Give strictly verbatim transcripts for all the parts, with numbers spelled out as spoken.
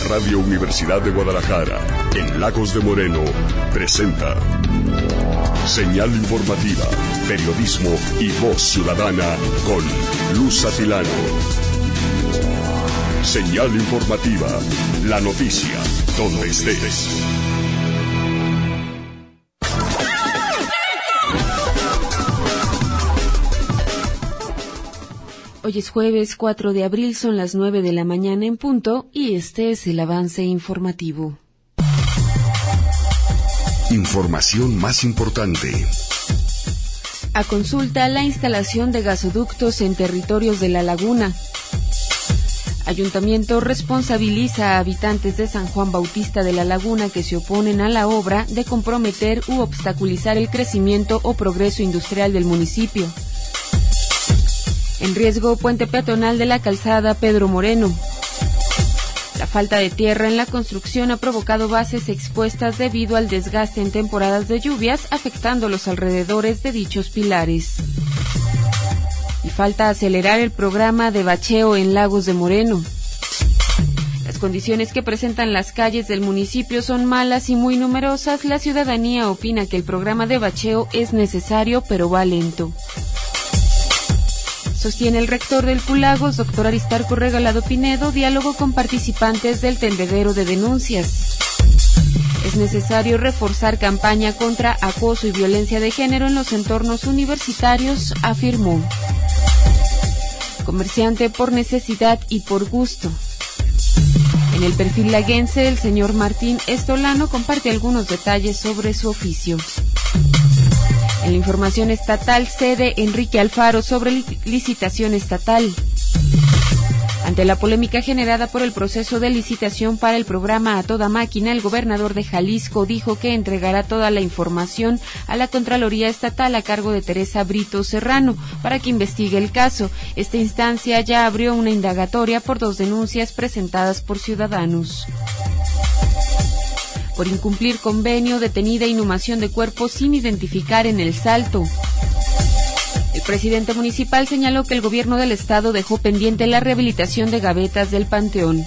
Radio Universidad de Guadalajara, en Lagos de Moreno, presenta Señal Informativa, periodismo y voz ciudadana con Luz Atilano. Señal Informativa, la noticia, donde estés. Hoy es jueves cuatro de abril, son las nueve de la mañana en punto y este es el avance informativo. Información más importante. A consulta la instalación de gasoductos en territorios de la laguna. Ayuntamiento responsabiliza a habitantes de San Juan Bautista de la Laguna que se oponen a la obra de comprometer u obstaculizar el crecimiento o progreso industrial del municipio. En riesgo, puente peatonal de la calzada Pedro Moreno. La falta de tierra en la construcción ha provocado bases expuestas debido al desgaste en temporadas de lluvias, afectando los alrededores de dichos pilares. Y falta acelerar el programa de bacheo en Lagos de Moreno. Las condiciones que presentan las calles del municipio son malas y muy numerosas. La ciudadanía opina que el programa de bacheo es necesario, pero va lento. Sostiene el rector del Pulagos, doctor Aristarco Regalado Pinedo, diálogo con participantes del tendedero de denuncias. Es necesario reforzar campaña contra acoso y violencia de género en los entornos universitarios, afirmó. Comerciante por necesidad y por gusto. En el perfil laguense, el señor Martín Estolano comparte algunos detalles sobre su oficio. En la información estatal, cede Enrique Alfaro sobre licitación estatal. Ante la polémica generada por el proceso de licitación para el programa A Toda Máquina, el gobernador de Jalisco dijo que entregará toda la información a la Contraloría Estatal a cargo de Teresa Brito Serrano para que investigue el caso. Esta instancia ya abrió una indagatoria por dos denuncias presentadas por ciudadanos. Por incumplir convenio, detenida inhumación de cuerpos sin identificar en El Salto. El presidente municipal señaló que el gobierno del estado dejó pendiente la rehabilitación de gavetas del Panteón.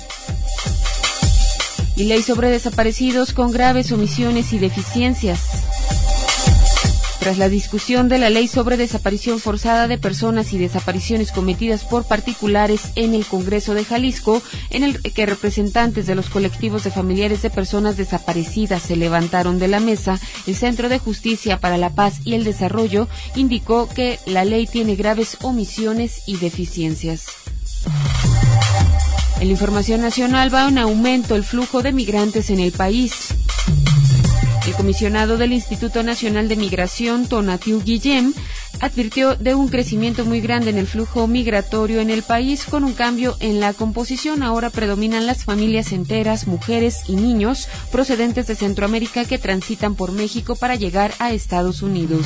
Y ley sobre desaparecidos con graves omisiones y deficiencias. Tras la discusión de la ley sobre desaparición forzada de personas y desapariciones cometidas por particulares en el Congreso de Jalisco, en el que representantes de los colectivos de familiares de personas desaparecidas se levantaron de la mesa, el Centro de Justicia para la Paz y el Desarrollo indicó que la ley tiene graves omisiones y deficiencias. En la información nacional va en aumento el flujo de migrantes en el país. El comisionado del Instituto Nacional de Migración, Tonatiu Guillem, advirtió de un crecimiento muy grande en el flujo migratorio en el país con un cambio en la composición. Ahora predominan las familias enteras, mujeres y niños procedentes de Centroamérica que transitan por México para llegar a Estados Unidos.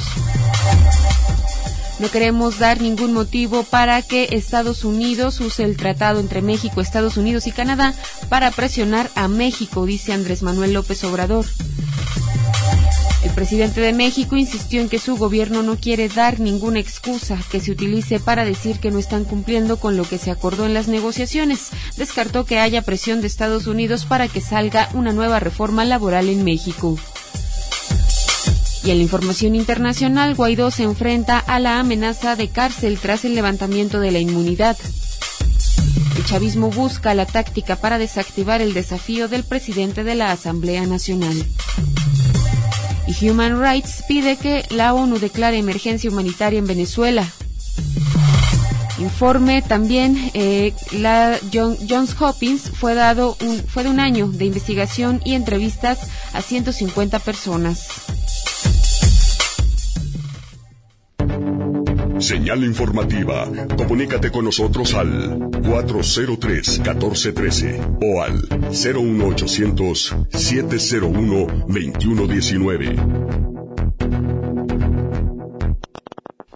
No queremos dar ningún motivo para que Estados Unidos use el tratado entre México, Estados Unidos y Canadá para presionar a México, dice Andrés Manuel López Obrador. El presidente de México insistió en que su gobierno no quiere dar ninguna excusa que se utilice para decir que no están cumpliendo con lo que se acordó en las negociaciones. Descartó que haya presión de Estados Unidos para que salga una nueva reforma laboral en México. Y en la información internacional, Guaidó se enfrenta a la amenaza de cárcel tras el levantamiento de la inmunidad. El chavismo busca la táctica para desactivar el desafío del presidente de la Asamblea Nacional. Y Human Rights pide que la ONU declare emergencia humanitaria en Venezuela. Informe también, eh, la John, Johns Hopkins fue dado un, fue de un año de investigación y entrevistas a ciento cincuenta personas. Señal Informativa. Comunícate con nosotros al cuatro cero tres, uno cuatro uno tres o al cero uno ochocientos, siete cero uno, veintiuno diecinueve.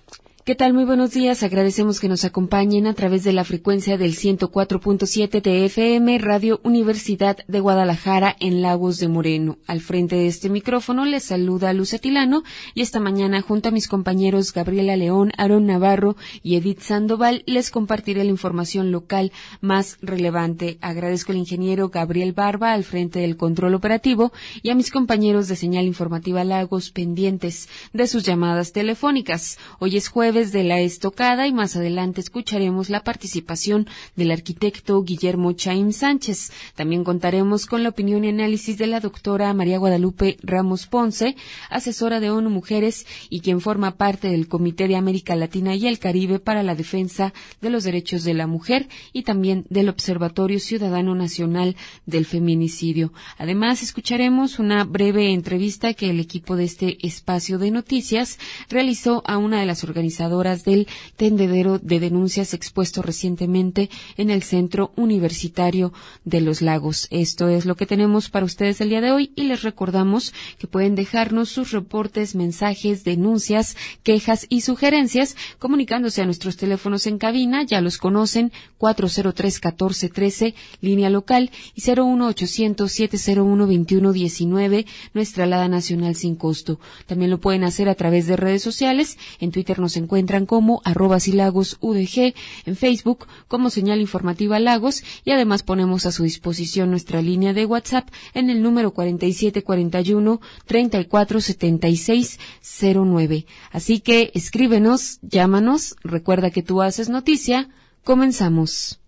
¿Qué tal? Muy buenos días. Agradecemos que nos acompañen a través de la frecuencia del ciento cuatro punto siete de F M, Radio Universidad de Guadalajara, en Lagos de Moreno. Al frente de este micrófono les saluda Luz Atilano, y esta mañana, junto a mis compañeros Gabriela León, Aarón Navarro y Edith Sandoval, les compartiré la información local más relevante. Agradezco al ingeniero Gabriel Barba al frente del control operativo y a mis compañeros de Señal Informativa Lagos pendientes de sus llamadas telefónicas. Hoy es jueves de la estocada y más adelante escucharemos la participación del arquitecto Guillermo Chaim Sánchez. También contaremos con la opinión y análisis de la doctora María Guadalupe Ramos Ponce, asesora de ONU Mujeres y quien forma parte del Comité de América Latina y el Caribe para la Defensa de los Derechos de la Mujer y también del Observatorio Ciudadano Nacional del Feminicidio. Además, escucharemos una breve entrevista que el equipo de este espacio de noticias realizó a una de las organizadoras del tendedero de denuncias expuesto recientemente en el Centro Universitario de los Lagos. Esto es lo que tenemos para ustedes el día de hoy, y les recordamos que pueden dejarnos sus reportes, mensajes, denuncias, quejas y sugerencias comunicándose a nuestros teléfonos en cabina. Ya los conocen: cuatro cero tres, catorce trece, línea local, y cero uno ochocientos, siete cero uno, veintiuno diecinueve, nuestra alada nacional sin costo. También lo pueden hacer a través de redes sociales. En Twitter nos encuentran como arroba silagos U D G, en Facebook como Señal Informativa Lagos, y además ponemos a su disposición nuestra línea de WhatsApp en el número cuarenta y siete cuarenta y uno, treinta y cuatro setenta y seis cero nueve. Así que escríbenos, llámanos, recuerda que tú haces noticia. Comenzamos.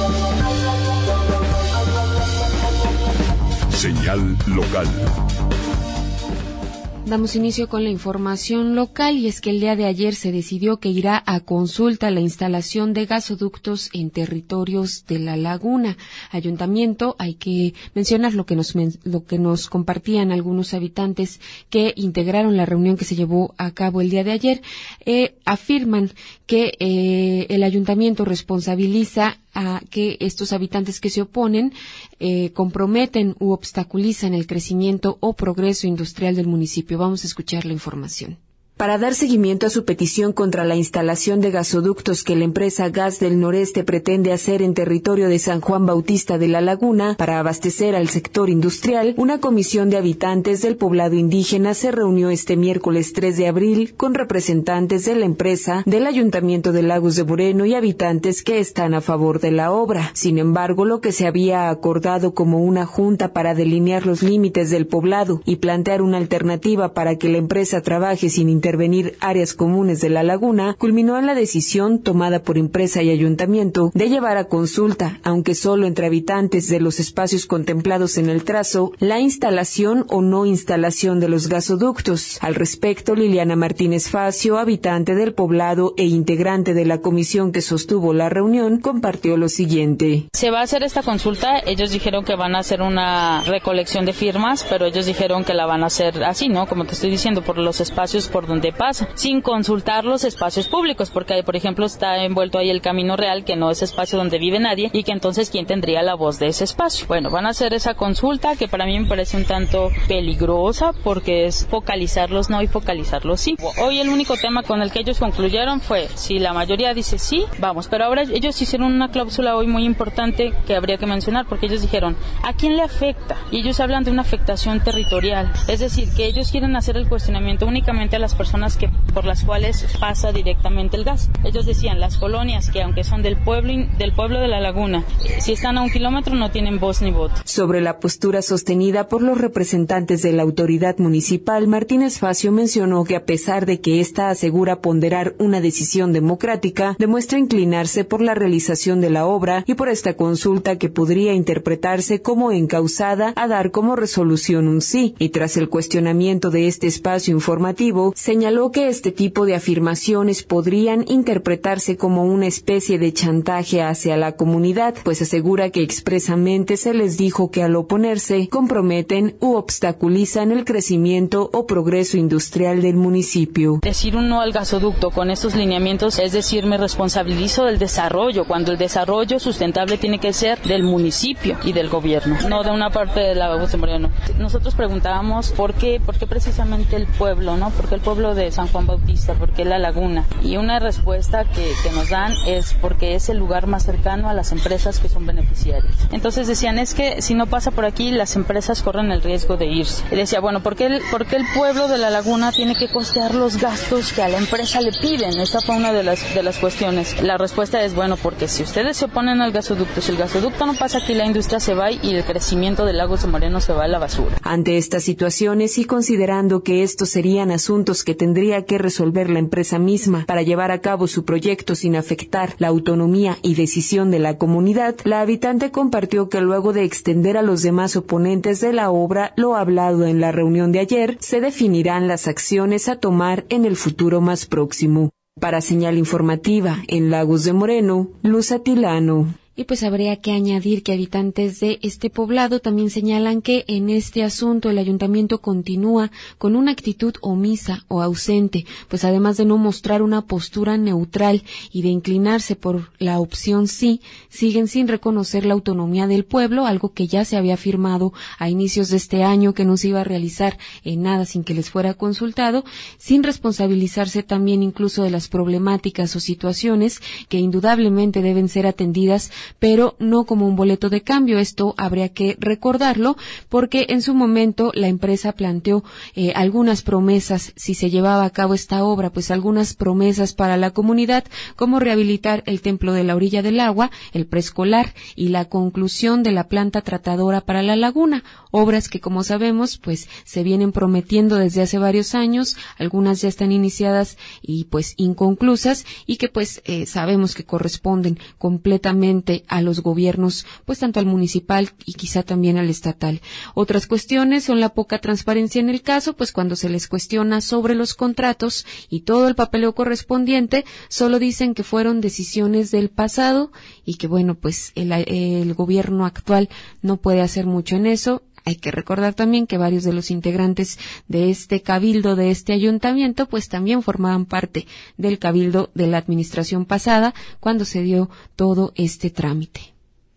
Señal local. Damos inicio con la información local, y es que el día de ayer se decidió que irá a consulta la instalación de gasoductos en territorios de la laguna. Ayuntamiento, hay que mencionar lo que nos lo que nos compartían algunos habitantes que integraron la reunión que se llevó a cabo el día de ayer, eh, afirman que eh, el ayuntamiento responsabiliza a que estos habitantes que se oponen eh, comprometen u obstaculizan el crecimiento o progreso industrial del municipio. Vamos a escuchar la información. Para dar seguimiento a su petición contra la instalación de gasoductos que la empresa Gas del Noreste pretende hacer en territorio de San Juan Bautista de la Laguna para abastecer al sector industrial, una comisión de habitantes del poblado indígena se reunió este miércoles tres de abril con representantes de la empresa, del Ayuntamiento de Lagos de Moreno y habitantes que están a favor de la obra. Sin embargo, lo que se había acordado como una junta para delinear los límites del poblado y plantear una alternativa para que la empresa trabaje sin intervenir intervenir áreas comunes de la laguna, culminó en la decisión tomada por empresa y ayuntamiento de llevar a consulta, aunque solo entre habitantes de los espacios contemplados en el trazo, la instalación o no instalación de los gasoductos. Al respecto, Liliana Martínez Facio, habitante del poblado e integrante de la comisión que sostuvo la reunión, compartió lo siguiente. Se va a hacer esta consulta. Ellos dijeron que van a hacer una recolección de firmas, pero ellos dijeron que la van a hacer así, ¿no? Como te estoy diciendo, por los espacios por donde pasa, sin consultar los espacios públicos, porque por ejemplo está envuelto ahí el Camino Real, que no es espacio donde vive nadie, y que entonces ¿quién tendría la voz de ese espacio? Bueno, van a hacer esa consulta, que para mí me parece un tanto peligrosa, porque es focalizarlos no y focalizarlos sí. Hoy el único tema con el que ellos concluyeron fue, si la mayoría dice sí, vamos, pero ahora ellos hicieron una cláusula hoy muy importante que habría que mencionar, porque ellos dijeron, ¿a quién le afecta? Y ellos hablan de una afectación territorial, es decir, que ellos quieren hacer el cuestionamiento únicamente a las personas que por las cuales pasa directamente el gas. Ellos decían, las colonias que aunque son del pueblo del pueblo de la laguna, si están a un kilómetro no tienen voz ni voto. Sobre la postura sostenida por los representantes de la autoridad municipal, Martínez Facio mencionó que a pesar de que ésta asegura ponderar una decisión democrática, demuestra inclinarse por la realización de la obra y por esta consulta que podría interpretarse como encauzada a dar como resolución un sí. Y tras el cuestionamiento de este espacio informativo, señaló que este tipo de afirmaciones podrían interpretarse como una especie de chantaje hacia la comunidad, pues asegura que expresamente se les dijo que al oponerse comprometen u obstaculizan el crecimiento o progreso industrial del municipio. Decir un no al gasoducto con estos lineamientos es decir, me responsabilizo del desarrollo, cuando el desarrollo sustentable tiene que ser del municipio y del gobierno, no de una parte de Lagos de Moreno. Nosotros preguntábamos por qué, por qué precisamente el pueblo, ¿no? Porque el pueblo pueblo de San Juan Bautista? ¿Por qué la laguna? Y una respuesta que, que nos dan es porque es el lugar más cercano a las empresas que son beneficiarias. Entonces decían, es que si no pasa por aquí, las empresas corren el riesgo de irse. Y decía, bueno, ¿por qué el, por qué el pueblo de la laguna tiene que costear los gastos que a la empresa le piden? Esa fue una de las, de las cuestiones. La respuesta es, bueno, porque si ustedes se oponen al gasoducto, si el gasoducto no pasa aquí, la industria se va y el crecimiento de Lagos de Moreno se va a la basura. Ante estas situaciones y considerando que estos serían asuntos que tendría que resolver la empresa misma para llevar a cabo su proyecto sin afectar la autonomía y decisión de la comunidad, la habitante compartió que luego de extender a los demás oponentes de la obra lo hablado en la reunión de ayer, se definirán las acciones a tomar en el futuro más próximo. Para Señal Informativa en Lagos de Moreno, Luz Atilano. Y pues habría que añadir que habitantes de este poblado también señalan que en este asunto el ayuntamiento continúa con una actitud omisa o ausente, pues además de no mostrar una postura neutral y de inclinarse por la opción sí, siguen sin reconocer la autonomía del pueblo, algo que ya se había firmado a inicios de este año que no se iba a realizar en nada sin que les fuera consultado, sin responsabilizarse también incluso de las problemáticas o situaciones que indudablemente deben ser atendidas, pero no como un boleto de cambio. Esto habría que recordarlo porque en su momento la empresa planteó eh, algunas promesas si se llevaba a cabo esta obra, pues algunas promesas para la comunidad, como rehabilitar el templo de la orilla del agua, el preescolar y la conclusión de la planta tratadora para la laguna, obras que como sabemos pues se vienen prometiendo desde hace varios años, algunas ya están iniciadas y pues inconclusas y que pues eh, sabemos que corresponden completamente a los gobiernos, pues tanto al municipal y quizá también al estatal. Otras cuestiones son la poca transparencia en el caso, pues cuando se les cuestiona sobre los contratos y todo el papeleo correspondiente, solo dicen que fueron decisiones del pasado y que bueno, pues el, el gobierno actual no puede hacer mucho en eso. Hay que recordar también que varios de los integrantes de este cabildo, de este ayuntamiento, pues también formaban parte del cabildo de la administración pasada cuando se dio todo este trámite.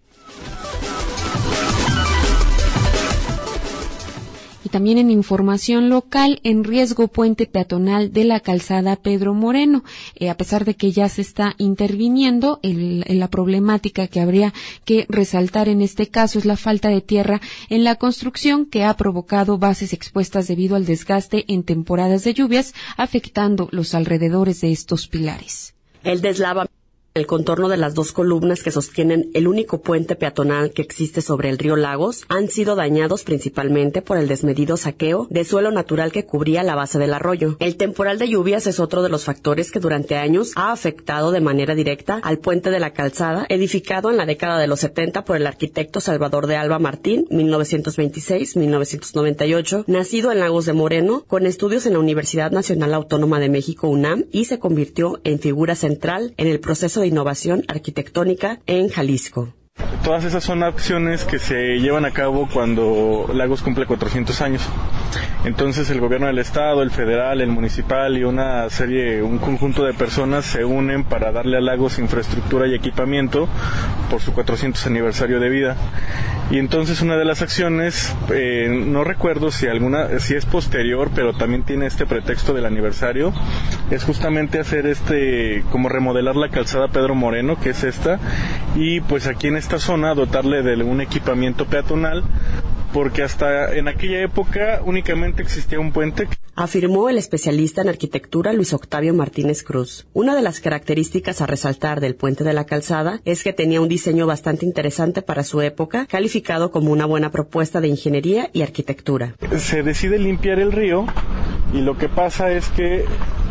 También en información local, en riesgo puente peatonal de la calzada Pedro Moreno. Eh, a pesar de que ya se está interviniendo, el, la problemática que habría que resaltar en este caso es la falta de tierra en la construcción que ha provocado bases expuestas debido al desgaste en temporadas de lluvias, afectando los alrededores de estos pilares. El deslavamiento. El contorno de las dos columnas que sostienen el único puente peatonal que existe sobre el río Lagos han sido dañados principalmente por el desmedido saqueo de suelo natural que cubría la base del arroyo. El temporal de lluvias es otro de los factores que durante años ha afectado de manera directa al puente de la calzada, edificado en la década de los setenta por el arquitecto Salvador de Alba Martín, mil novecientos veintiséis a mil novecientos noventa y ocho, nacido en Lagos de Moreno, con estudios en la Universidad Nacional Autónoma de México, UNAM, y se convirtió en figura central en el proceso de innovación arquitectónica en Jalisco. Todas esas son acciones que se llevan a cabo cuando Lagos cumple cuatrocientos años. Entonces el gobierno del estado, el federal, el municipal y una serie, un conjunto de personas se unen para darle a Lagos infraestructura y equipamiento por su cuatrocientos aniversario de vida. Y entonces una de las acciones, eh, no recuerdo si alguna, si es posterior, pero también tiene este pretexto del aniversario, es justamente hacer este, como remodelar la calzada Pedro Moreno, que es esta, y pues aquí en esta zona dotarle de un equipamiento peatonal, porque hasta en aquella época únicamente existía un puente. Afirmó el especialista en arquitectura Luis Octavio Martínez Cruz. Una de las características a resaltar del puente de la calzada es que tenía un diseño bastante interesante para su época, calificado como una buena propuesta de ingeniería y arquitectura. Se decide limpiar el río y lo que pasa es que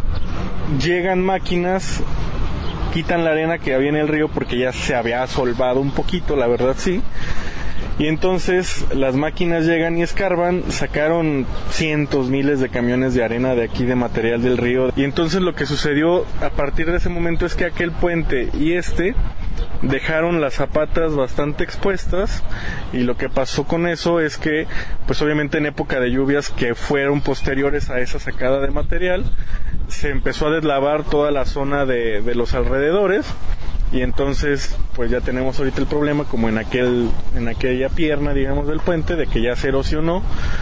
llegan máquinas, quitan la arena que había en el río porque ya se había solvado un poquito, la verdad sí. Y entonces las máquinas llegan y escarban, sacaron cientos, miles de camiones de arena de aquí, de material del río. Y entonces lo que sucedió a partir de ese momento es que aquel puente y este dejaron las zapatas bastante expuestas, y lo que pasó con eso es que, pues obviamente en época de lluvias que fueron posteriores a esa sacada de material, se empezó a deslavar toda la zona de, de los alrededores. Y entonces pues ya tenemos ahorita el problema como en aquel en aquella pierna, digamos, del puente, de que ya se erosionó.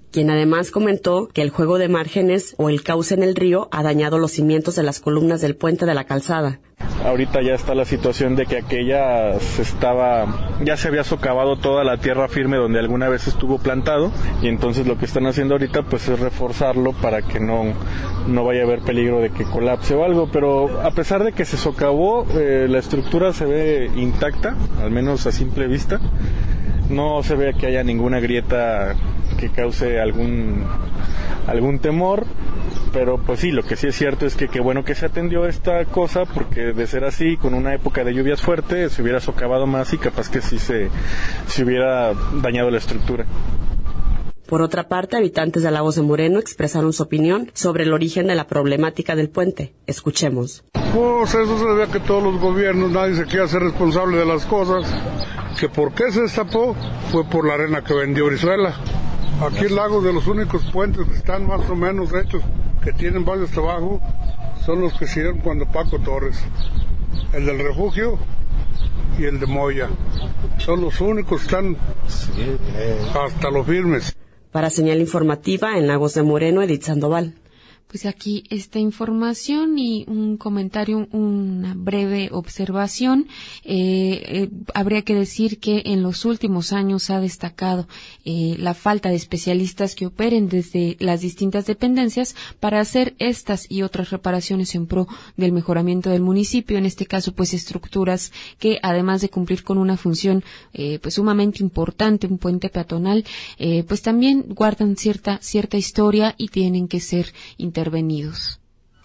quien además comentó que el juego de márgenes o el cauce en el río ha dañado los cimientos de las columnas del puente de la calzada. Ahorita ya está la situación de que aquella se estaba, ya se había socavado toda la tierra firme donde alguna vez estuvo plantado, y entonces lo que están haciendo ahorita pues es reforzarlo para que no, no vaya a haber peligro de que colapse o algo, pero a pesar de que se socavó, eh, la estructura se ve intacta, al menos a simple vista. No se ve que haya ninguna grieta que cause algún algún temor, pero pues sí, lo que sí es cierto es que qué bueno que se atendió esta cosa, porque de ser así, con una época de lluvias fuertes, se hubiera socavado más y capaz que sí se, se hubiera dañado la estructura. Por otra parte, habitantes de Lagos de Moreno expresaron su opinión sobre el origen de la problemática del puente. Escuchemos. Pues eso se debe a que todos los gobiernos, nadie se quiere hacer responsable de las cosas. Que por qué se destapó fue por la arena que vendió Brizuela. Aquí en Lagos, de los únicos puentes que están más o menos hechos, que tienen varios trabajos, son los que hicieron cuando Paco Torres. El del refugio y el de Moya. Son los únicos que están hasta los firmes. Para Señal Informativa, en Lagos de Moreno, Edith Sandoval. Pues aquí esta información y un comentario, una breve observación. Eh, eh, habría que decir que en los últimos años ha destacado eh, la falta de especialistas que operen desde las distintas dependencias para hacer estas y otras reparaciones en pro del mejoramiento del municipio. En este caso, pues estructuras que, además de cumplir con una función eh, pues sumamente importante, un puente peatonal, eh, pues también guardan cierta cierta historia y tienen que ser intervenidos. intervenidos.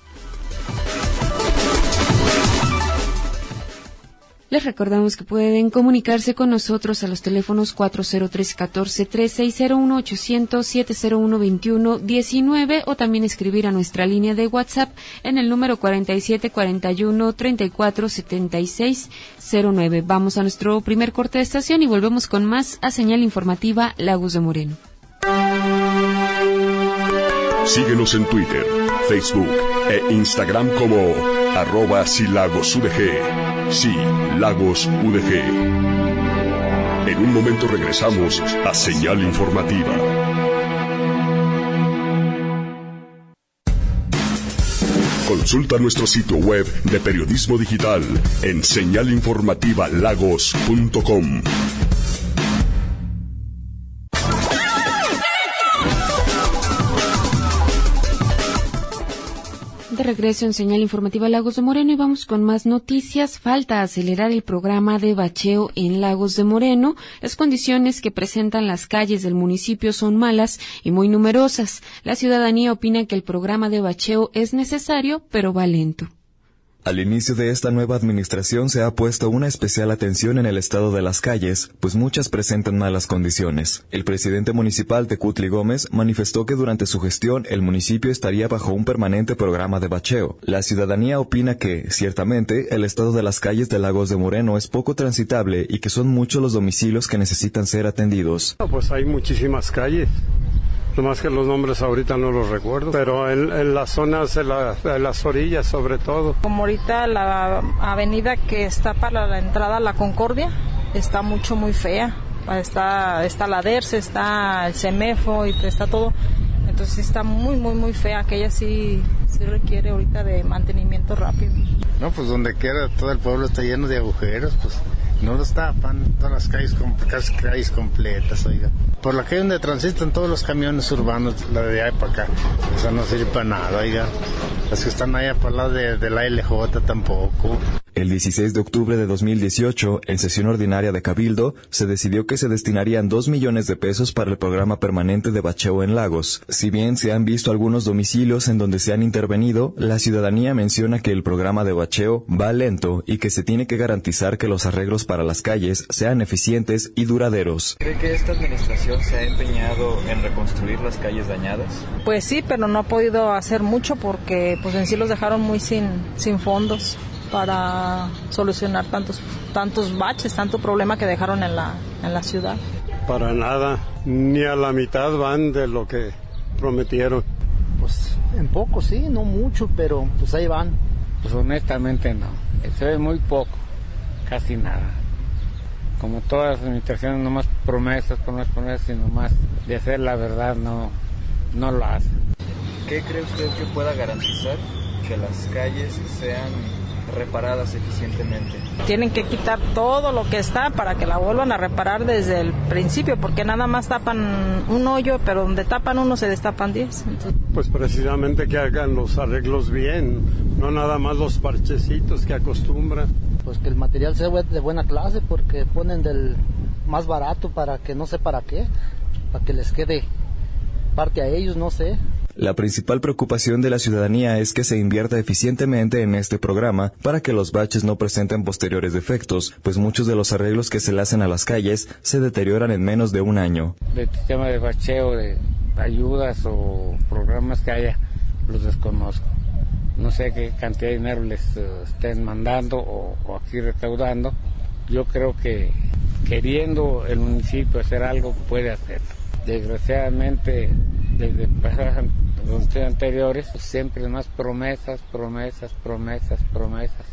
Les recordamos que pueden comunicarse con nosotros a los teléfonos cuatro cero tres, uno cuatro tres, seis cero uno, ochocientos, siete cero uno, veintiuno diecinueve, o también escribir a nuestra línea de WhatsApp en el número cuarenta y siete, cuarenta y uno, treinta y cuatro, setenta y seis cero nueve. Vamos a nuestro primer corte de estación y volvemos con más a Señal Informativa Lagos de Moreno. Síguenos en Twitter, Facebook e Instagram como arroba silagosudg. Sí, Lagos U D G. En un momento regresamos a Señal Informativa. Consulta nuestro sitio web de periodismo digital en señal informativa lagos punto com. De regreso en Señal Informativa Lagos de Moreno y vamos con más noticias. Falta acelerar el programa de bacheo en Lagos de Moreno. Las condiciones que presentan las calles del municipio son malas y muy numerosas. La ciudadanía opina que el programa de bacheo es necesario, pero va lento. Al inicio de esta nueva administración se ha puesto una especial atención en el estado de las calles, pues muchas presentan malas condiciones. El presidente municipal Tecutli Gómez manifestó que durante su gestión el municipio estaría bajo un permanente programa de bacheo. La ciudadanía opina que, ciertamente, el estado de las calles de Lagos de Moreno es poco transitable y que son muchos los domicilios que necesitan ser atendidos. Pues hay muchísimas calles. Nomás que los nombres ahorita no los recuerdo, pero en, en las zonas, de, la, de las orillas sobre todo. Como ahorita la avenida que está para la entrada a la Concordia está mucho, muy fea. Está, está la DERCE, está el CEMEFO y está todo. Entonces está muy, muy, muy fea. Aquella sí, sí requiere ahorita de mantenimiento rápido. No, pues donde quiera todo el pueblo está lleno de agujeros, pues no los tapan, todas las calles, casi calles completas, oiga. Por la calle donde transitan todos los camiones urbanos, la de allá para acá, esa no sirve para nada, oiga. Las que están allá para el lado de, de la L J tampoco. El dieciséis de octubre de dos mil dieciocho, en sesión ordinaria de Cabildo, se decidió que se destinarían dos millones de pesos para el programa permanente de bacheo en Lagos. Si bien se han visto algunos domicilios en donde se han intervenido, la ciudadanía menciona que el programa de bacheo va lento y que se tiene que garantizar que los arreglos para las calles sean eficientes y duraderos. ¿Cree que esta administración se ha empeñado en reconstruir las calles dañadas? Pues sí, pero no ha podido hacer mucho porque pues en sí los dejaron muy sin, sin fondos para solucionar tantos tantos baches, tanto problema que dejaron en la en la ciudad. Para nada, ni a la mitad van de lo que prometieron. Pues en poco sí, no mucho, pero pues ahí van. Pues honestamente no, eso es muy poco, casi nada. como todas las administraciones, nomás promesas, promesas, promesas, y nomás de hacer la verdad no, no lo hace. ¿Qué cree usted que pueda garantizar que las calles sean reparadas eficientemente? Tienen que quitar todo lo que está para que la vuelvan a reparar desde el principio, porque nada más tapan un hoyo, pero donde tapan uno se destapan diez. Entonces... Pues precisamente que hagan los arreglos bien, no nada más los parchecitos que acostumbran. Pues que el material sea de buena clase, porque ponen del más barato para que no sé para qué, para que les quede parte a ellos, no sé. La principal preocupación de la ciudadanía es que se invierta eficientemente en este programa para que los baches no presenten posteriores defectos, pues muchos de los arreglos que se le hacen a las calles se deterioran en menos de un año. El sistema de bacheo, de ayudas o programas que haya, los desconozco. No sé qué cantidad de dinero les uh, estén mandando o, o aquí recaudando. Yo creo que queriendo el municipio hacer algo puede hacerlo. Desgraciadamente, desde pasadas anteriores, pues siempre más promesas, promesas, promesas, promesas,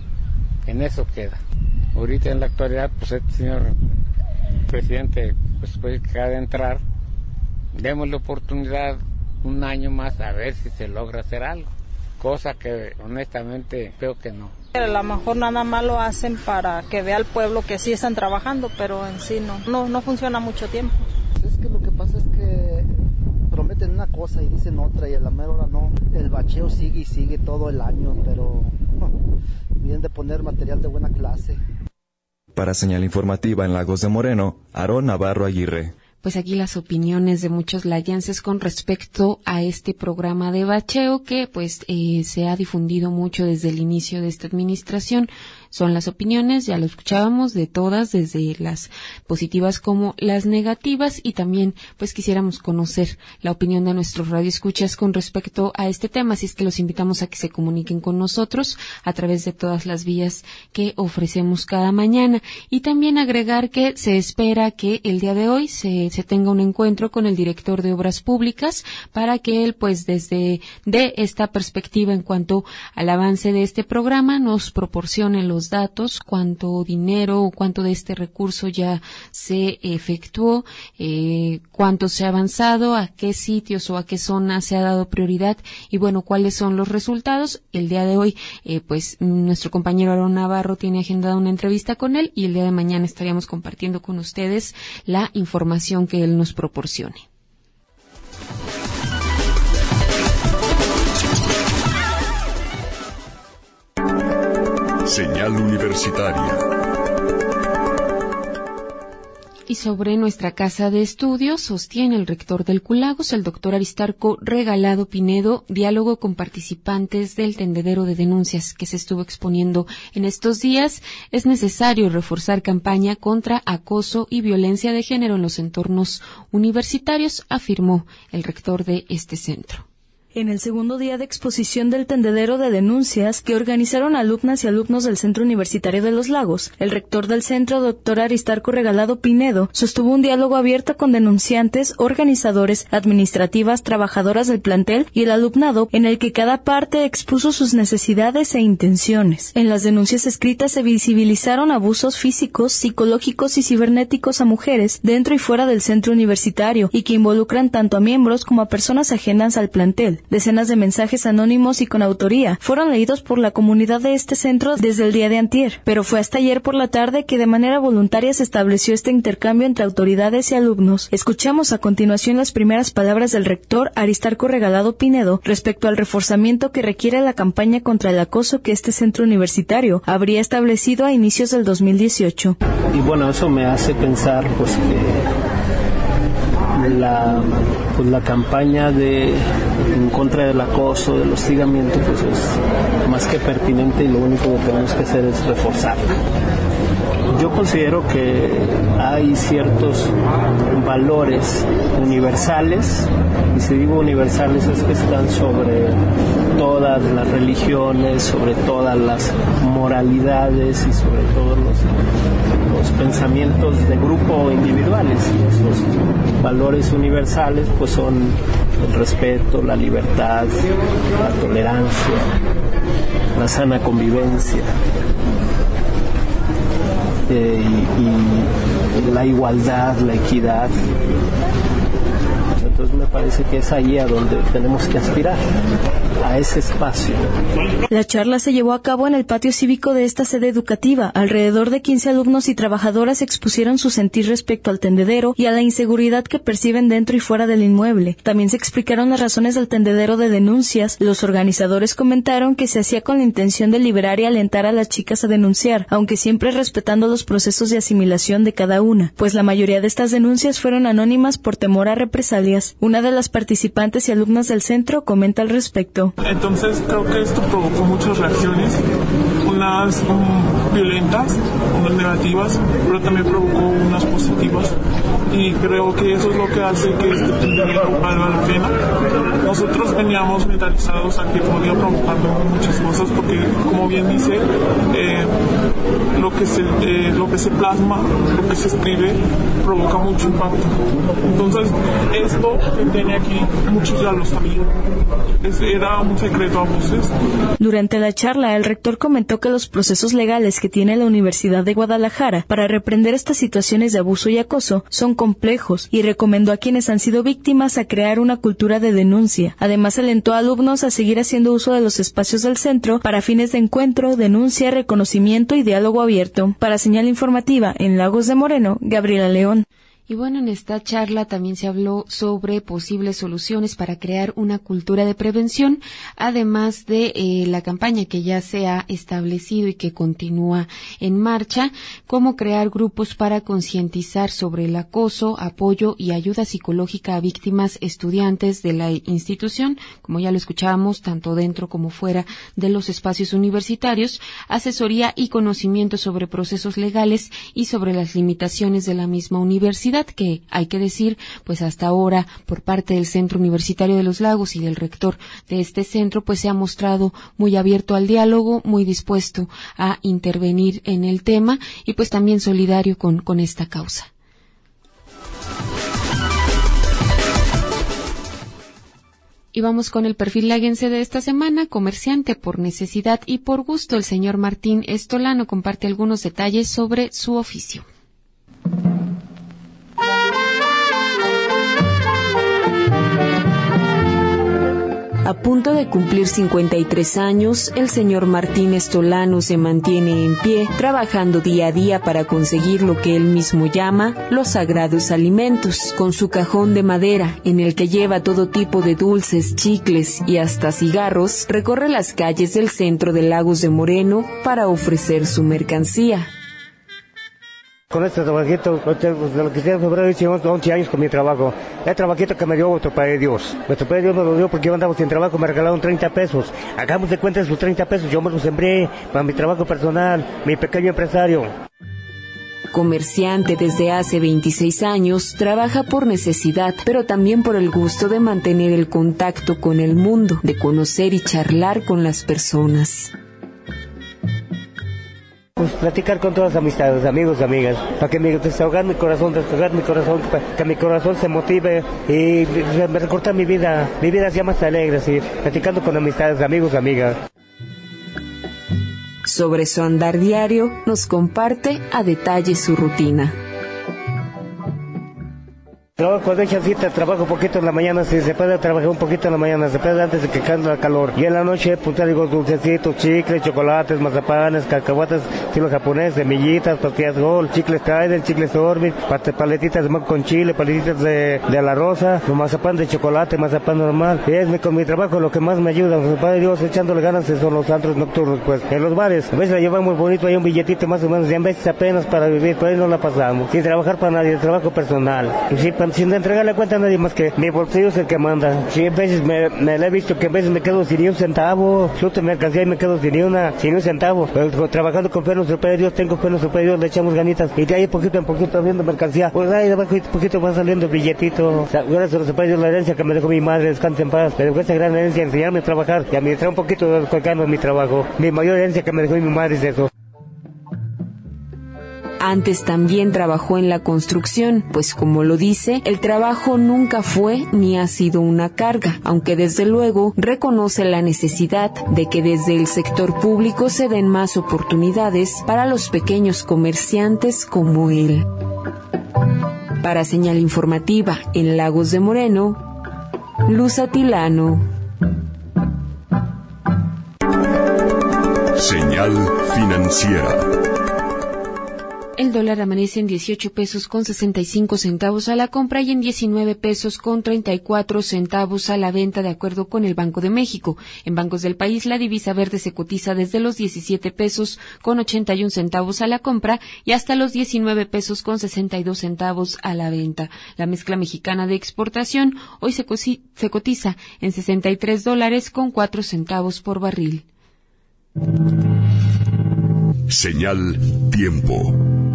y en eso queda. Ahorita en la actualidad, pues este señor presidente, pues puede que acaba de entrar, démosle oportunidad un año más a ver si se logra hacer algo, cosa que honestamente creo que no. A lo mejor nada más lo hacen para que vea el pueblo que sí están trabajando, pero en sí no, no, no funciona mucho tiempo. Es que lo que pasa es que prometen una cosa y dicen otra, y a la mera hora no. El bacheo sigue y sigue todo el año, pero vienen de poner material de buena clase. Para Señal Informativa en Lagos de Moreno, Aarón Navarro Aguirre. Pues aquí las opiniones de muchos layenses con respecto a este programa de bacheo que pues eh, se ha difundido mucho desde el inicio de esta administración. Son las opiniones, ya lo escuchábamos, de todas, desde las positivas como las negativas, y también pues quisiéramos conocer la opinión de nuestros radioescuchas con respecto a este tema, así es que los invitamos a que se comuniquen con nosotros a través de todas las vías que ofrecemos cada mañana, y también agregar que se espera que el día de hoy se, se tenga un encuentro con el director de Obras Públicas para que él pues desde de esta perspectiva en cuanto al avance de este programa nos proporcione los datos, cuánto dinero o cuánto de este recurso ya se efectuó, eh, cuánto se ha avanzado, a qué sitios o a qué zonas se ha dado prioridad y bueno, cuáles son los resultados. El día de hoy, eh, pues nuestro compañero Aarón Navarro tiene agendada una entrevista con él y el día de mañana estaríamos compartiendo con ustedes la información que él nos proporcione. Señal Universitaria. Y sobre nuestra casa de estudios sostiene el rector del Culagos, el doctor Aristarco Regalado Pinedo, diálogo con participantes del tendedero de denuncias que se estuvo exponiendo en estos días. Es necesario reforzar campaña contra acoso y violencia de género en los entornos universitarios, afirmó el rector de este centro. En el segundo día de exposición del tendedero de denuncias que organizaron alumnas y alumnos del Centro Universitario de Los Lagos, el rector del centro, doctor Aristarco Regalado Pinedo, sostuvo un diálogo abierto con denunciantes, organizadores, administrativas, trabajadoras del plantel y el alumnado, en el que cada parte expuso sus necesidades e intenciones. En las denuncias escritas se visibilizaron abusos físicos, psicológicos y cibernéticos a mujeres dentro y fuera del centro universitario y que involucran tanto a miembros como a personas ajenas al plantel. Decenas de mensajes anónimos y con autoría fueron leídos por la comunidad de este centro desde el día de antier, pero fue hasta ayer por la tarde que de manera voluntaria se estableció este intercambio entre autoridades y alumnos. Escuchamos a continuación las primeras palabras del rector Aristarco Regalado Pinedo respecto al reforzamiento que requiere la campaña contra el acoso que este centro universitario habría establecido a inicios del dos mil dieciocho. Y bueno, eso me hace pensar pues que la, pues, la campaña de en contra del acoso, del hostigamiento, pues es más que pertinente y lo único que tenemos que hacer es reforzarla. Yo considero que hay ciertos valores universales, y si digo universales es que están sobre todas las religiones, sobre todas las moralidades y sobre todos los, los pensamientos de grupo o individuales. Y esos valores universales pues son el respeto, la libertad, la tolerancia, la sana convivencia. eh, y, y la igualdad, la equidad. Entonces me parece que es ahí a donde tenemos que aspirar, a ese espacio. La charla se llevó a cabo en el patio cívico de esta sede educativa. Alrededor de quince alumnos y trabajadoras expusieron su sentir respecto al tendedero y a la inseguridad que perciben dentro y fuera del inmueble. También se explicaron las razones del tendedero de denuncias. Los organizadores comentaron que se hacía con la intención de liberar y alentar a las chicas a denunciar, aunque siempre respetando los procesos de asimilación de cada una, pues la mayoría de estas denuncias fueron anónimas por temor a represalias. Una de las participantes y alumnas del centro comenta al respecto. Entonces creo que esto provocó muchas reacciones, unas um, violentas, unas negativas, pero también provocó unas positivas, y creo que eso es lo que hace que este tendedero valga la pena. Nosotros veníamos mentalizados a que podía provocar muchas cosas, porque como bien dice, eh, lo que se eh, lo que se plasma, lo que se escribe, provoca mucho impacto. Entonces esto que tiene aquí, muchos ya lo sabían, es, era un secreto a voces. Durante la charla, el rector comentó que los procesos legales que tiene la Universidad de Guadalajara para reprender estas situaciones de abuso y acoso son complejos, y recomendó a quienes han sido víctimas a crear una cultura de denuncia. Además, alentó a alumnos a seguir haciendo uso de los espacios del centro para fines de encuentro, denuncia, reconocimiento y diálogo abierto. Para Señal Informativa, en Lagos de Moreno, Gabriela León. Y bueno, en esta charla también se habló sobre posibles soluciones para crear una cultura de prevención, además de eh, la campaña que ya se ha establecido y que continúa en marcha, cómo crear grupos para concientizar sobre el acoso, apoyo y ayuda psicológica a víctimas estudiantes de la institución, como ya lo escuchábamos, tanto dentro como fuera de los espacios universitarios, asesoría y conocimiento sobre procesos legales y sobre las limitaciones de la misma universidad, que hay que decir, pues hasta ahora por parte del Centro Universitario de los Lagos y del rector de este centro, pues se ha mostrado muy abierto al diálogo, muy dispuesto a intervenir en el tema y pues también solidario con, con esta causa. Y vamos con el perfil laguense de esta semana. Comerciante por necesidad y por gusto, el señor Martín Estolano comparte algunos detalles sobre su oficio. A punto de cumplir cincuenta y tres años, el señor Martín Estolano se mantiene en pie, trabajando día a día para conseguir lo que él mismo llama los sagrados alimentos. Con su cajón de madera, en el que lleva todo tipo de dulces, chicles y hasta cigarros, recorre las calles del centro de Lagos de Moreno para ofrecer su mercancía. Con este trabajito, de lo que sea en febrero, hice once años con mi trabajo. El trabajito que me dio nuestro Padre Dios. Nuestro Padre Dios me lo dio porque yo andaba sin trabajo, me regalaron treinta pesos. Hagamos de cuenta de sus treinta pesos, yo me los sembré para mi trabajo personal, mi pequeño empresario. Comerciante desde hace veintiséis años, trabaja por necesidad, pero también por el gusto de mantener el contacto con el mundo, de conocer y charlar con las personas. Pues platicar con todas las amistades, amigos, amigas, para que me desahogar mi corazón, desahogar mi corazón, para que mi corazón se motive y me recorta mi vida, mi vida sea más alegre, ¿sí? Platicando con amistades, amigos, amigas. Sobre su andar diario, nos comparte a detalle su rutina. Trabajo de cita, trabajo un poquito en la mañana, si se puede trabajar un poquito en la mañana, se puede antes de que caiga el calor. Y en la noche, pues te digo, dulcecitos, chicles, chocolates, mazapanes, cacahuates, estilo japonés, semillitas, tortillas Gol, chicles Trident, chicles Orbit, paletitas de mango con chile, paletitas de, de la rosa, mazapán de chocolate, mazapán normal. Y es mi, con mi trabajo lo que más me ayuda, mi Padre Dios, echándole ganas son los antros nocturnos, pues. En los bares, a veces la llevamos bonito, hay un billetito más o menos, y a veces apenas para vivir, por ahí no la pasamos. Sin trabajar para nadie, trabajo personal. Y sí, sin entregarle cuenta a nadie más que mi bolsillo es el que manda. Sí, a veces me, me le he visto que a veces me quedo sin ni un centavo, suelto mercancía y me quedo sin ni una, sin un centavo. Pero, trabajando con fe en nuestro Padre Dios, tengo fe en nuestro Padre Dios, le echamos ganitas. Y de ahí poquito en poquito haciendo mercancía. Pues ahí de abajo poquito va saliendo el billetito. O sea, gracias a nuestro Padre Dios, la herencia que me dejó mi madre, descanse en paz. Me dejó esa gran herencia, enseñarme a trabajar y administrar un poquito de mi trabajo. Mi mayor herencia que me dejó mi madre es eso. Antes también trabajó en la construcción, pues como lo dice, el trabajo nunca fue ni ha sido una carga, aunque desde luego reconoce la necesidad de que desde el sector público se den más oportunidades para los pequeños comerciantes como él. Para Señal Informativa en Lagos de Moreno, Luz Atilano. Señal financiera. El dólar amanece en dieciocho pesos con sesenta y cinco centavos a la compra y en diecinueve pesos con treinta y cuatro centavos a la venta, de acuerdo con el Banco de México. En bancos del país, la divisa verde se cotiza desde los diecisiete pesos con ochenta y un centavos a la compra y hasta los diecinueve pesos con sesenta y dos centavos a la venta. La mezcla mexicana de exportación hoy se, cosi- se cotiza en sesenta y tres dólares con cuatro centavos por barril. Señal tiempo.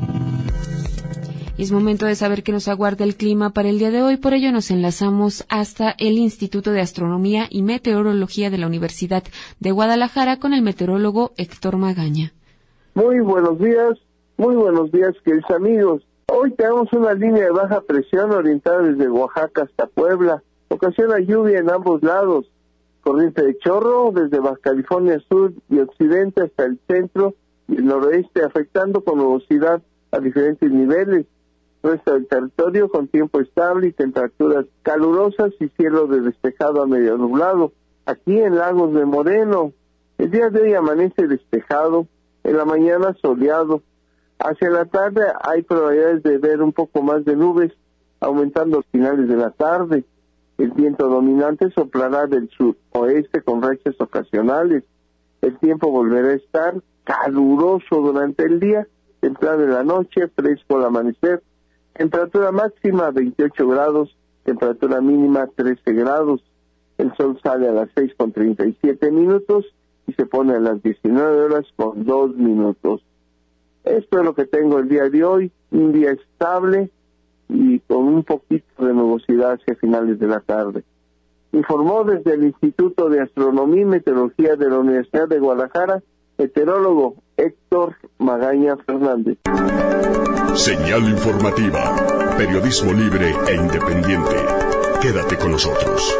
Y es momento de saber qué nos aguarda el clima para el día de hoy. Por ello nos enlazamos hasta el Instituto de Astronomía y Meteorología de la Universidad de Guadalajara con el meteorólogo Héctor Magaña. Muy buenos días, muy buenos días, queridos amigos. Hoy tenemos una línea de baja presión orientada desde Oaxaca hasta Puebla. Ocasiona lluvia en ambos lados. Corriente de chorro desde Baja California Sur y Occidente hasta el centro y el noroeste, afectando con nubosidad a diferentes niveles. Resto del territorio con tiempo estable y temperaturas calurosas y cielo de despejado a medio nublado. Aquí en Lagos de Moreno, el día de hoy amanece despejado, en la mañana soleado. Hacia la tarde hay probabilidades de ver un poco más de nubes, aumentando a finales de la tarde. El viento dominante soplará del suroeste con rachas ocasionales. El tiempo volverá a estar caluroso durante el día, templado en la noche, fresco al amanecer. Temperatura máxima veintiocho grados, temperatura mínima trece grados. El sol sale a las seis con treinta y siete minutos y se pone a las diecinueve horas con dos minutos. Esto es lo que tengo el día de hoy, un día estable y con un poquito de nubosidad hacia finales de la tarde. Informó desde el Instituto de Astronomía y Meteorología de la Universidad de Guadalajara, meteorólogo Héctor Magaña Fernández. Señal informativa, periodismo libre e independiente. Quédate con nosotros.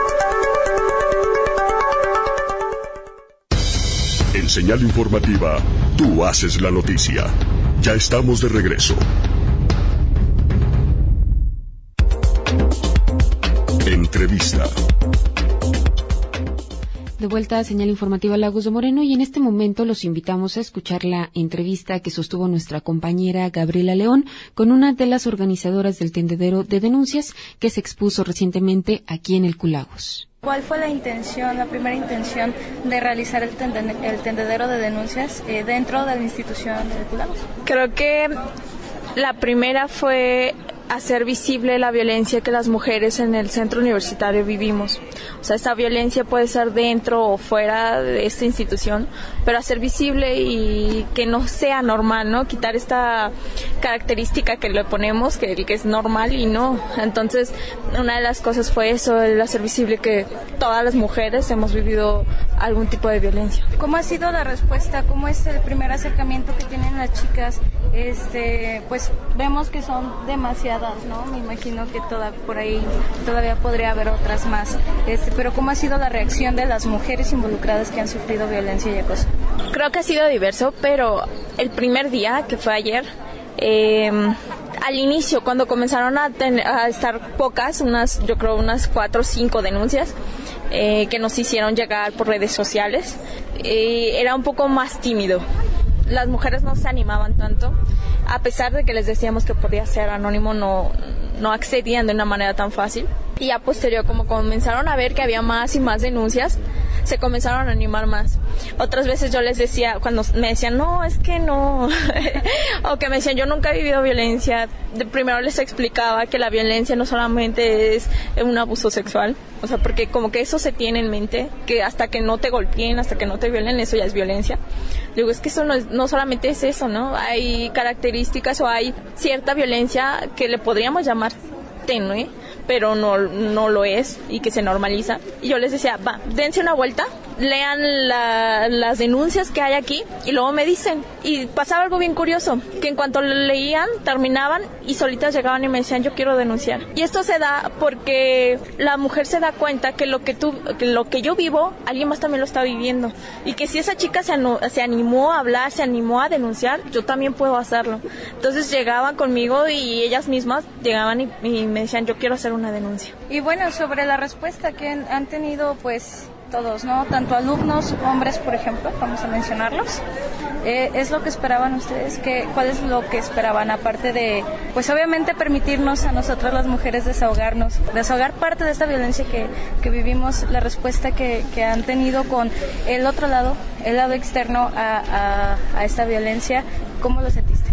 En Señal informativa, tú haces la noticia. Ya estamos de regreso. Entrevista. De vuelta a Señal Informativa Lagos de Moreno y en este momento los invitamos a escuchar la entrevista que sostuvo nuestra compañera Gabriela León con una de las organizadoras del tendedero de denuncias que se expuso recientemente aquí en el Culagos. ¿Cuál fue la intención, la primera intención de realizar el, tende- el tendedero de denuncias eh, dentro de la institución del Culagos? Creo que la primera fue hacer visible la violencia que las mujeres en el centro universitario vivimos. O sea, esta violencia puede ser dentro o fuera de esta institución, pero hacer visible y que no sea normal, ¿no? Quitar esta característica que le ponemos, que, que es normal y no. Entonces, una de las cosas fue eso, el hacer visible que todas las mujeres hemos vivido algún tipo de violencia. ¿Cómo ha sido la respuesta? ¿Cómo es el primer acercamiento que tienen las chicas? Este, pues vemos que son demasiadas, ¿no? Me imagino que toda, por ahí todavía podría haber otras más. Este, pero ¿cómo ha sido la reacción de las mujeres involucradas que han sufrido violencia y acoso? Creo que ha sido diverso, pero el primer día, que fue ayer, eh, al inicio, cuando comenzaron a, ten, a estar pocas, unas, yo creo unas cuatro o cinco denuncias eh, que nos hicieron llegar por redes sociales, eh, era un poco más tímido. Las mujeres no se animaban tanto, a pesar de que les decíamos que podía ser anónimo, no, no accedían de una manera tan fácil. Y a posterior, como comenzaron a ver que había más y más denuncias, se comenzaron a animar más. Otras veces yo les decía, cuando me decían, no, es que no, o que me decían, yo nunca he vivido violencia, de primero les explicaba que la violencia no solamente es un abuso sexual, o sea, porque como que eso se tiene en mente, que hasta que no te golpeen, hasta que no te violen, eso ya es violencia. Digo, es que eso no, es, no solamente es eso, ¿no? Hay características o hay cierta violencia que le podríamos llamar tenue, pero no, no lo es y que se normaliza. Y yo les decía, va, dense una vuelta lean la, las denuncias que hay aquí y luego me dicen. Y pasaba algo bien curioso, que en cuanto leían, terminaban y solitas llegaban y me decían, yo quiero denunciar. Y esto se da porque la mujer se da cuenta que lo que tú, que lo que yo vivo, alguien más también lo está viviendo. Y que si esa chica se, anu- se animó a hablar, se animó a denunciar, yo también puedo hacerlo. Entonces llegaban conmigo y ellas mismas llegaban y, y me decían, yo quiero hacer una denuncia. Y bueno, sobre la respuesta que han tenido, pues, todos, ¿no? Tanto alumnos, hombres, por ejemplo, vamos a mencionarlos. Eh, ¿Es lo que esperaban ustedes? ¿Qué, ¿Cuál es lo que esperaban? Aparte de, pues obviamente permitirnos a nosotras las mujeres desahogarnos, desahogar parte de esta violencia que, que vivimos, la respuesta que, que han tenido con el otro lado, el lado externo a, a, a esta violencia, ¿cómo lo sentiste?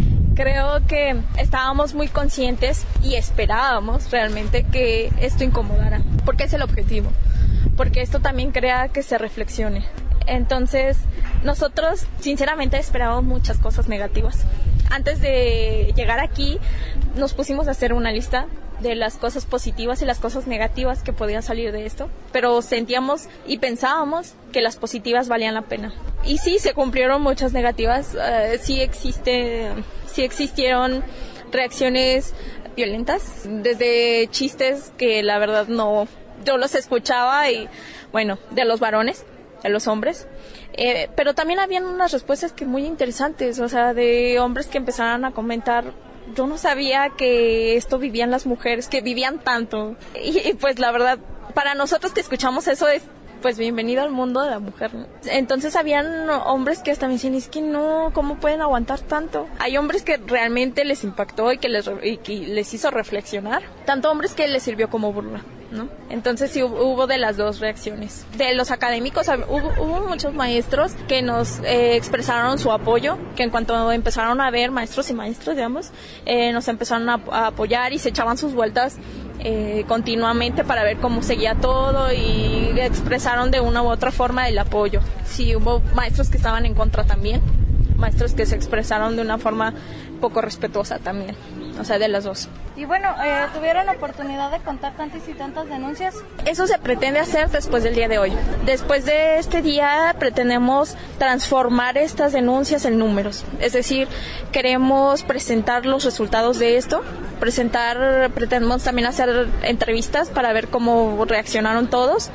Creo que estábamos muy conscientes y esperábamos realmente que esto incomodara, porque es el objetivo, porque esto también crea que se reflexione. Entonces, nosotros sinceramente esperábamos muchas cosas negativas. Antes de llegar aquí, nos pusimos a hacer una lista de las cosas positivas y las cosas negativas que podían salir de esto, pero sentíamos y pensábamos que las positivas valían la pena. Y sí, se cumplieron muchas negativas, uh, sí existe, sí existieron reacciones violentas, desde chistes que la verdad no, yo los escuchaba y bueno, de los varones, de los hombres, eh, pero también habían unas respuestas que muy interesantes, o sea, de hombres que empezaron a comentar, yo no sabía que esto vivían las mujeres, que vivían tanto, y, y pues la verdad, para nosotros que escuchamos eso es, pues bienvenido al mundo de la mujer, ¿no? Entonces habían hombres que hasta me decían, es que no, ¿cómo pueden aguantar tanto? Hay hombres que realmente les impactó y que les, y que les hizo reflexionar, tanto hombres que les sirvió como burla, ¿no? Entonces sí hubo, hubo de las dos reacciones. De los académicos hubo, hubo muchos maestros que nos eh, expresaron su apoyo, que en cuanto empezaron a ver, maestros y maestros, digamos, eh, nos empezaron a, a apoyar y se echaban sus vueltas eh, continuamente para ver cómo seguía todo y expresaron de una u otra forma el apoyo. Sí hubo maestros que estaban en contra también, maestros que se expresaron de una forma poco respetuosa también, o sea, de las dos. Y bueno, eh, ¿tuvieron oportunidad de contar tantas y tantas denuncias? Eso se pretende hacer después del día de hoy. Después de este día pretendemos transformar estas denuncias en números, es decir, queremos presentar los resultados de esto, presentar, pretendemos también hacer entrevistas para ver cómo reaccionaron todos.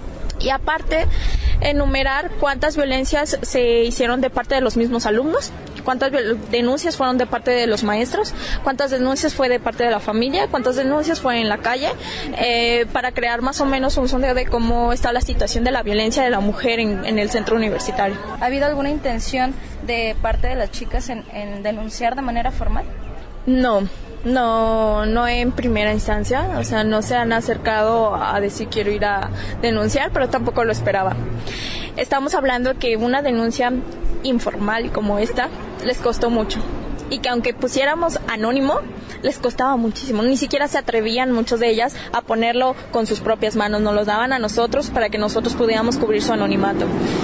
Y aparte, enumerar cuántas violencias se hicieron de parte de los mismos alumnos, cuántas denuncias fueron de parte de los maestros, cuántas denuncias fue de parte de la familia, cuántas denuncias fue en la calle, eh, para crear más o menos un sondeo de cómo está la situación de la violencia de la mujer en, en el centro universitario. ¿Ha habido alguna intención de parte de las chicas en, en denunciar de manera formal? No. No, no en primera instancia, o sea, no se han acercado a decir quiero ir a denunciar, pero tampoco lo esperaba. Estamos hablando que una denuncia informal como esta les costó mucho y que aunque pusiéramos anónimo, les costaba muchísimo, ni siquiera se atrevían muchos de ellas a ponerlo con sus propias manos, nos lo daban a nosotros para que nosotros pudiéramos cubrir su anonimato.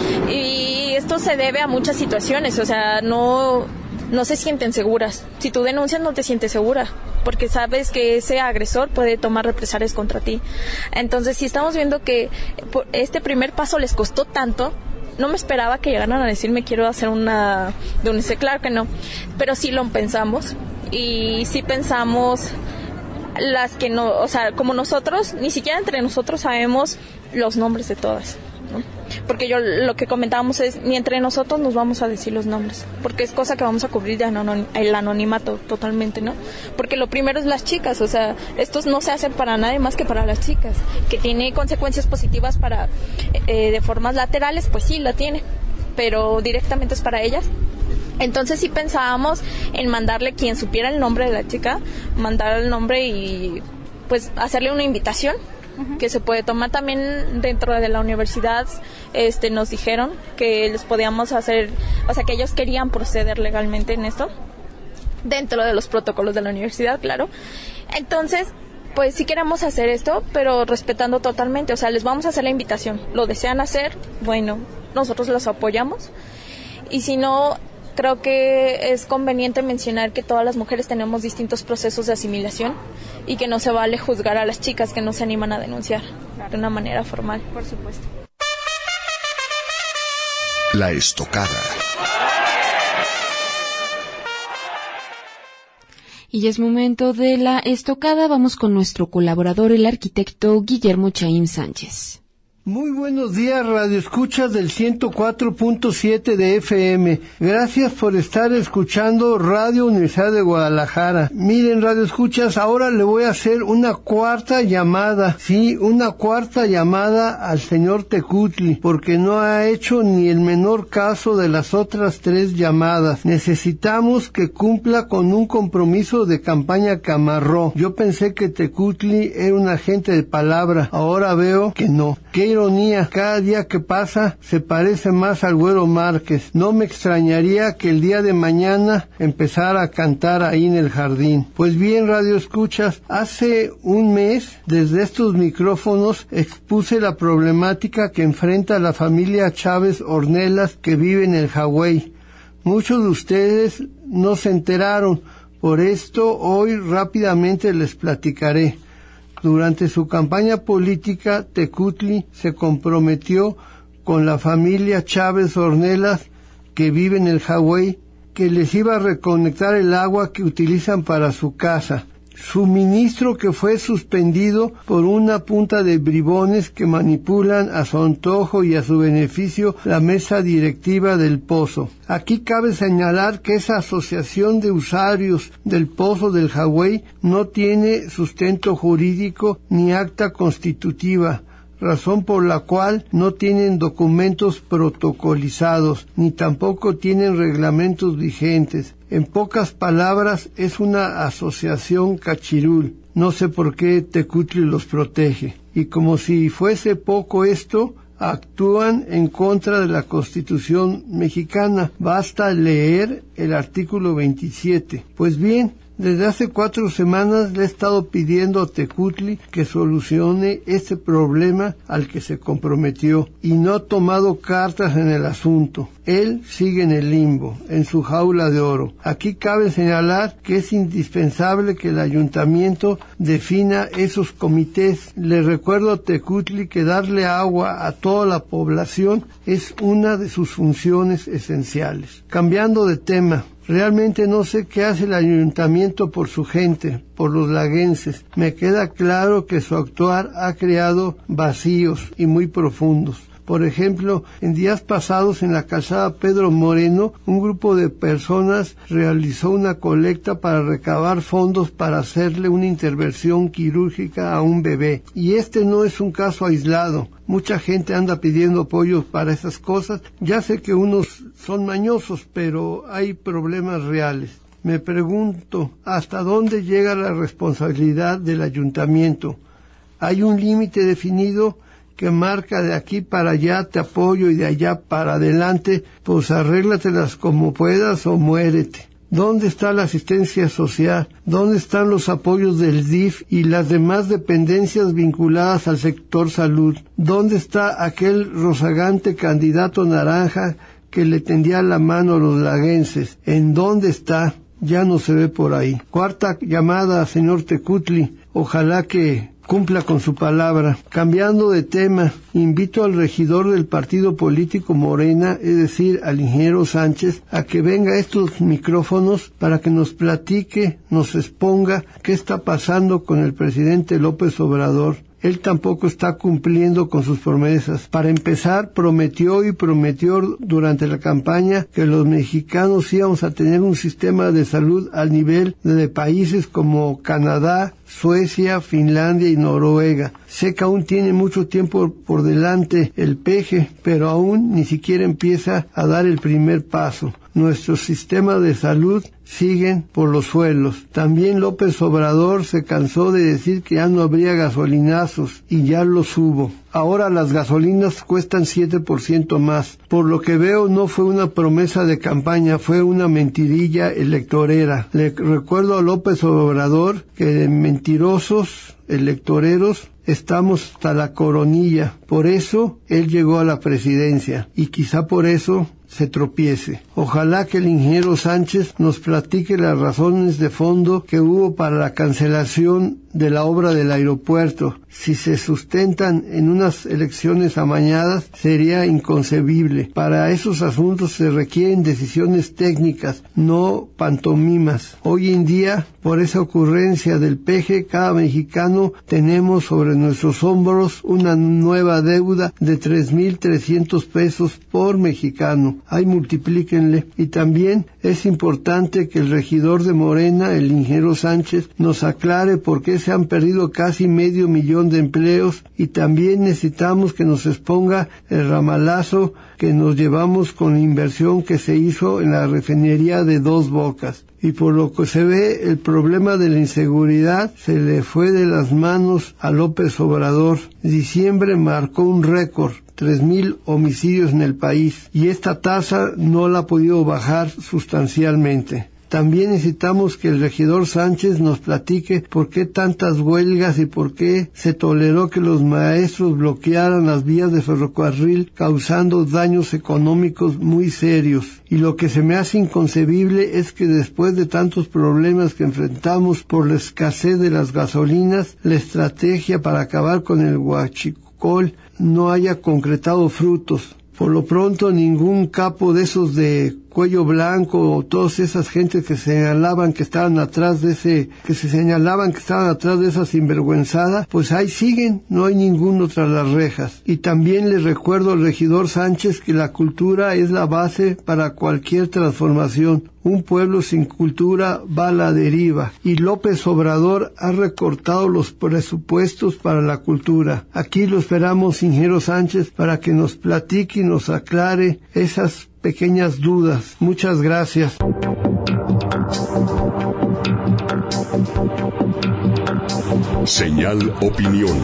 Y esto se debe a muchas situaciones, o sea, no... no se sienten seguras. Si tú denuncias no te sientes segura, porque sabes que ese agresor puede tomar represalias contra ti. Entonces, si estamos viendo que este primer paso les costó tanto, no me esperaba que llegaran a decirme quiero hacer una denuncia, claro que no, pero sí lo pensamos y sí pensamos las que no, o sea, como nosotros, ni siquiera entre nosotros sabemos los nombres de todas, ¿no? Porque yo lo que comentábamos es, ni entre nosotros nos vamos a decir los nombres, porque es cosa que vamos a cubrir de anonim- el anonimato totalmente, ¿no? Porque lo primero es las chicas, o sea, estos no se hacen para nadie más que para las chicas, que tiene consecuencias positivas para eh, de formas laterales, pues sí, la tiene, pero directamente es para ellas. Entonces sí pensábamos en mandarle quien supiera el nombre de la chica, mandar el nombre y pues hacerle una invitación que se puede tomar también dentro de la universidad. Este, nos dijeron que les podíamos hacer, o sea, que ellos querían proceder legalmente en esto, dentro de los protocolos de la universidad, claro. Entonces, pues sí queremos hacer esto, pero respetando totalmente, o sea, les vamos a hacer la invitación. Lo desean hacer, bueno, nosotros los apoyamos. Y si no, creo que es conveniente mencionar que todas las mujeres tenemos distintos procesos de asimilación y que no se vale juzgar a las chicas que no se animan a denunciar de una manera formal. Por supuesto. La Estocada. Y ya es momento de la estocada. Vamos con nuestro colaborador, el arquitecto Guillermo Chaín Sánchez. Muy buenos días, radioescuchas del ciento cuatro punto siete de F M. Gracias por estar escuchando Radio Universidad de Guadalajara. Miren, radioescuchas, ahora le voy a hacer una cuarta llamada, sí, una cuarta llamada al señor Tecutli, porque no ha hecho ni el menor caso de las otras tres llamadas. Necesitamos que cumpla con un compromiso de campaña que amarró. Yo pensé que Tecutli era un agente de palabra, ahora veo que no. Qué ironía, cada día que pasa se parece más al Güero Márquez. No me extrañaría que el día de mañana empezara a cantar ahí en el jardín. Pues bien, radio escuchas, hace un mes desde estos micrófonos expuse la problemática que enfrenta la familia Chávez Ornelas que vive en el Hawái. Muchos de ustedes no se enteraron, por esto hoy rápidamente les platicaré. Durante su campaña política, Tecutli se comprometió con la familia Chávez Ornelas, que vive en el Hawái, que les iba a reconectar el agua que utilizan para su casa. Suministro que fue suspendido por una punta de bribones que manipulan a su antojo y a su beneficio la mesa directiva del pozo. Aquí cabe señalar que esa asociación de usuarios del pozo del Hawái no tiene sustento jurídico ni acta constitutiva, razón por la cual no tienen documentos protocolizados, ni tampoco tienen reglamentos vigentes. En pocas palabras, es una asociación cachirul. No sé por qué Tecutli los protege. Y como si fuese poco esto, actúan en contra de la Constitución mexicana. Basta leer el artículo veintisiete. Pues bien, desde hace cuatro semanas le he estado pidiendo a Tecutli que solucione este problema al que se comprometió y no ha tomado cartas en el asunto. Él sigue en el limbo, en su jaula de oro. Aquí cabe señalar que es indispensable que el ayuntamiento defina esos comités. Le recuerdo a Tecutli que darle agua a toda la población es una de sus funciones esenciales. Cambiando de tema, realmente no sé qué hace el ayuntamiento por su gente, por los laguenses. Me queda claro que su actuar ha creado vacíos y muy profundos. Por ejemplo, en días pasados en la calzada Pedro Moreno, un grupo de personas realizó una colecta para recabar fondos para hacerle una intervención quirúrgica a un bebé. Y este no es un caso aislado. Mucha gente anda pidiendo apoyo para esas cosas. Ya sé que unos son mañosos, pero hay problemas reales. Me pregunto, ¿hasta dónde llega la responsabilidad del ayuntamiento? ¿Hay un límite definido que marca de aquí para allá te apoyo y de allá para adelante, pues arréglatelas como puedas o muérete? ¿Dónde está la asistencia social? ¿Dónde están los apoyos del D I F y las demás dependencias vinculadas al sector salud? ¿Dónde está aquel rozagante candidato naranja que le tendía la mano a los laguenses? ¿En dónde está? Ya no se ve por ahí. Cuarta llamada, señor Tecutli. Ojalá que cumpla con su palabra. Cambiando de tema, invito al regidor del partido político Morena, es decir, al ingeniero Sánchez, a que venga a estos micrófonos para que nos platique, nos exponga qué está pasando con el presidente López Obrador. Él tampoco está cumpliendo con sus promesas. Para empezar, prometió y prometió durante la campaña que los mexicanos íbamos a tener un sistema de salud al nivel de países como Canadá, Suecia, Finlandia y Noruega. Sé que aún tiene mucho tiempo por delante el peje, pero aún ni siquiera empieza a dar el primer paso. Nuestros sistemas de salud siguen por los suelos. También López Obrador se cansó de decir que ya no habría gasolinazos y ya los hubo. Ahora las gasolinas cuestan siete por ciento más. Por lo que veo no fue una promesa de campaña, fue una mentirilla electorera. Le recuerdo a López Obrador que de mentirosos electoreros estamos hasta la coronilla. Por eso él llegó a la presidencia y quizá por eso se tropiece. Ojalá que el ingeniero Sánchez nos platique las razones de fondo que hubo para la cancelación de la obra del aeropuerto. Si se sustentan en unas elecciones amañadas, sería inconcebible. Para esos asuntos se requieren decisiones técnicas, no pantomimas. Hoy en día, por esa ocurrencia del peje, cada mexicano tenemos sobre nuestros hombros una nueva deuda de tres mil trescientos pesos por mexicano. Ahí multiplíquenle. Y también es importante que el regidor de Morena, el ingeniero Sánchez, nos aclare por qué se han perdido casi medio millón de empleos, y también necesitamos que nos exponga el ramalazo que nos llevamos con la inversión que se hizo en la refinería de Dos Bocas. Y por lo que se ve, el problema de la inseguridad se le fue de las manos a López Obrador. Diciembre marcó un récord, tres mil homicidios en el país, y esta tasa no la ha podido bajar sustancialmente. También necesitamos que el regidor Sánchez nos platique por qué tantas huelgas y por qué se toleró que los maestros bloquearan las vías de ferrocarril, causando daños económicos muy serios. Y lo que se me hace inconcebible es que después de tantos problemas que enfrentamos por la escasez de las gasolinas, la estrategia para acabar con el huachicol no haya concretado frutos. Por lo pronto, ningún capo de esos de cuello blanco o todas esas gentes que señalaban que estaban atrás de ese, que se señalaban que estaban atrás de esa sinvergüenzada, pues ahí siguen, no hay ninguno tras las rejas. Y también le recuerdo al regidor Sánchez que la cultura es la base para cualquier transformación. Un pueblo sin cultura va a la deriva, y López Obrador ha recortado los presupuestos para la cultura. Aquí lo esperamos, ingeniero Sánchez, para que nos platique y nos aclare esas pequeñas dudas. Muchas gracias. Señal Opinión.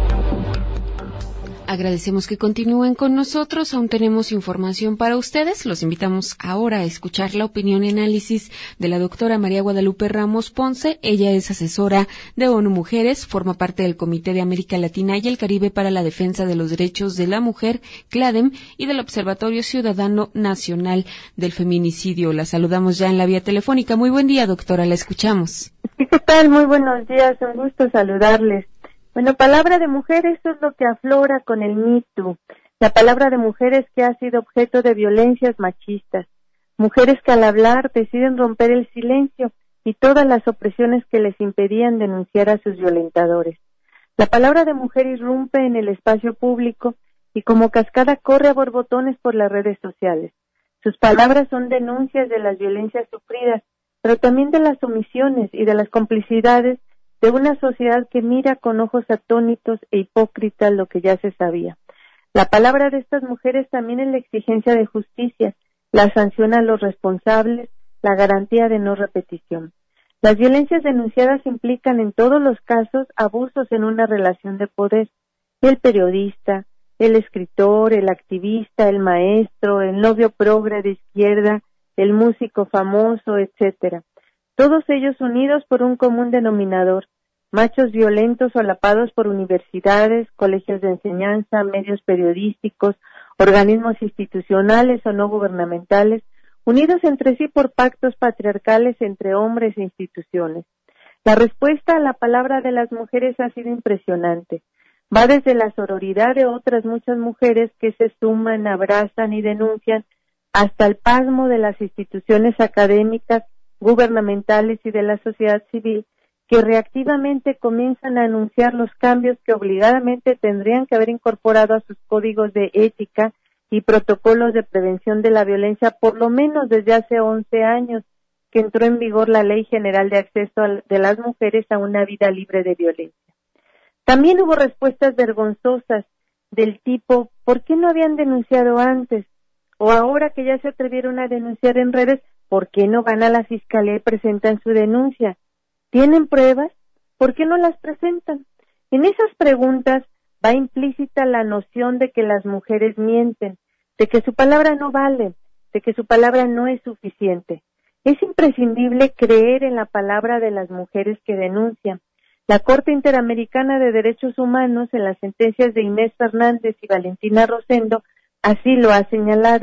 Agradecemos que continúen con nosotros, aún tenemos información para ustedes. Los invitamos ahora a escuchar la opinión y análisis de la doctora María Guadalupe Ramos Ponce. Ella es asesora de ONU Mujeres, forma parte del Comité de América Latina y el Caribe para la Defensa de los Derechos de la Mujer, CLADEM, y del Observatorio Ciudadano Nacional del Feminicidio. La saludamos ya en la vía telefónica. Muy buen día, doctora, la escuchamos. Sí, ¿qué tal? Muy buenos días, un gusto saludarles. Bueno, palabra de mujer, esto es lo que aflora con el Me Too. La palabra de mujeres que ha sido objeto de violencias machistas. Mujeres que al hablar deciden romper el silencio y todas las opresiones que les impedían denunciar a sus violentadores. La palabra de mujer irrumpe en el espacio público y como cascada corre a borbotones por las redes sociales. Sus palabras son denuncias de las violencias sufridas, pero también de las omisiones y de las complicidades de una sociedad que mira con ojos atónitos e hipócritas lo que ya se sabía. La palabra de estas mujeres también es la exigencia de justicia, la sanción a los responsables, la garantía de no repetición. Las violencias denunciadas implican en todos los casos abusos en una relación de poder. El periodista, el escritor, el activista, el maestro, el novio progre de izquierda, el músico famoso, etcétera. Todos ellos unidos por un común denominador, machos violentos solapados por universidades, colegios de enseñanza, medios periodísticos, organismos institucionales o no gubernamentales, unidos entre sí por pactos patriarcales entre hombres e instituciones. La respuesta a la palabra de las mujeres ha sido impresionante. Va desde la sororidad de otras muchas mujeres que se suman, abrazan y denuncian, hasta el pasmo de las instituciones académicas, gubernamentales y de la sociedad civil, que reactivamente comienzan a anunciar los cambios que obligadamente tendrían que haber incorporado a sus códigos de ética y protocolos de prevención de la violencia, por lo menos desde hace once años, que entró en vigor la Ley General de Acceso de las Mujeres a una Vida Libre de Violencia. También hubo respuestas vergonzosas del tipo, ¿por qué no habían denunciado antes? O ahora que ya se atrevieron a denunciar en redes, ¿por qué no van a la fiscalía y presentan su denuncia? ¿Tienen pruebas? ¿Por qué no las presentan? En esas preguntas va implícita la noción de que las mujeres mienten, de que su palabra no vale, de que su palabra no es suficiente. Es imprescindible creer en la palabra de las mujeres que denuncian. La Corte Interamericana de Derechos Humanos, en las sentencias de Inés Fernández y Valentina Rosendo, así lo ha señalado.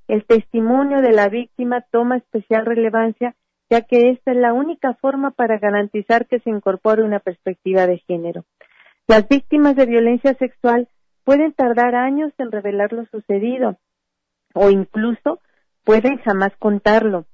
el testimonio de la víctima toma especial relevancia, ya que esta es la única forma para garantizar que se incorpore una perspectiva de género. Las víctimas de violencia sexual pueden tardar años en revelar lo sucedido o incluso pueden jamás contarlo.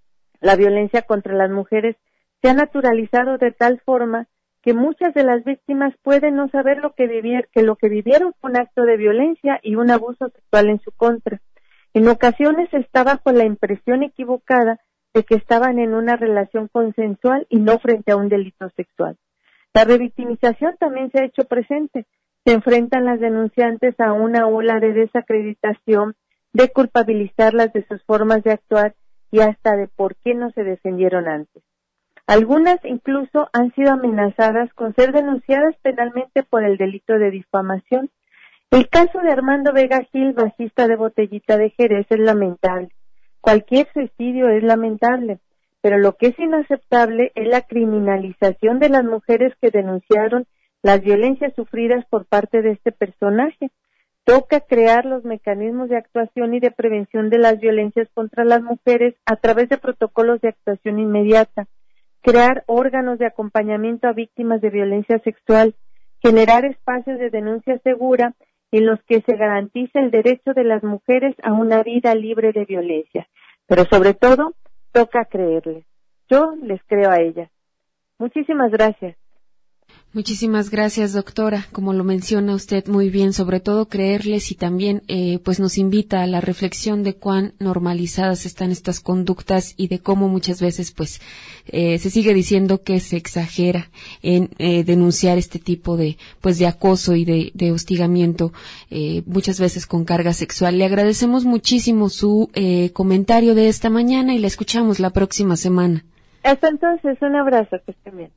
La violencia contra las mujeres se ha naturalizado de tal forma que muchas de las víctimas pueden no saber lo que, vivir, que lo que vivieron fue un acto de violencia y un abuso sexual en su contra. En ocasiones está bajo la impresión equivocada de que estaban en una relación consensual y no frente a un delito sexual. La revictimización también se ha hecho presente. Se enfrentan las denunciantes a una ola de desacreditación, de culpabilizarlas de sus formas de actuar y hasta de por qué no se defendieron antes. Algunas incluso han sido amenazadas con ser denunciadas penalmente por el delito de difamación. El caso de Armando Vega Gil, bajista de Botellita de Jerez, es lamentable. Cualquier suicidio es lamentable, pero lo que es inaceptable es la criminalización de las mujeres que denunciaron las violencias sufridas por parte de este personaje. Toca crear los mecanismos de actuación y de prevención de las violencias contra las mujeres a través de protocolos de actuación inmediata, crear órganos de acompañamiento a víctimas de violencia sexual, generar espacios de denuncia segura en los que se garantice el derecho de las mujeres a una vida libre de violencia. Pero sobre todo, toca creerles. Yo les creo a ellas. Muchísimas gracias. Muchísimas gracias, doctora. Como lo menciona usted muy bien, sobre todo creerles y también eh, pues nos invita a la reflexión de cuán normalizadas están estas conductas y de cómo muchas veces pues eh, se sigue diciendo que se exagera en eh, denunciar este tipo de pues de acoso y de, de hostigamiento, eh, muchas veces con carga sexual. Le agradecemos muchísimo su eh, comentario de esta mañana y la escuchamos la próxima semana. Hasta entonces, un abrazo, que estén bien.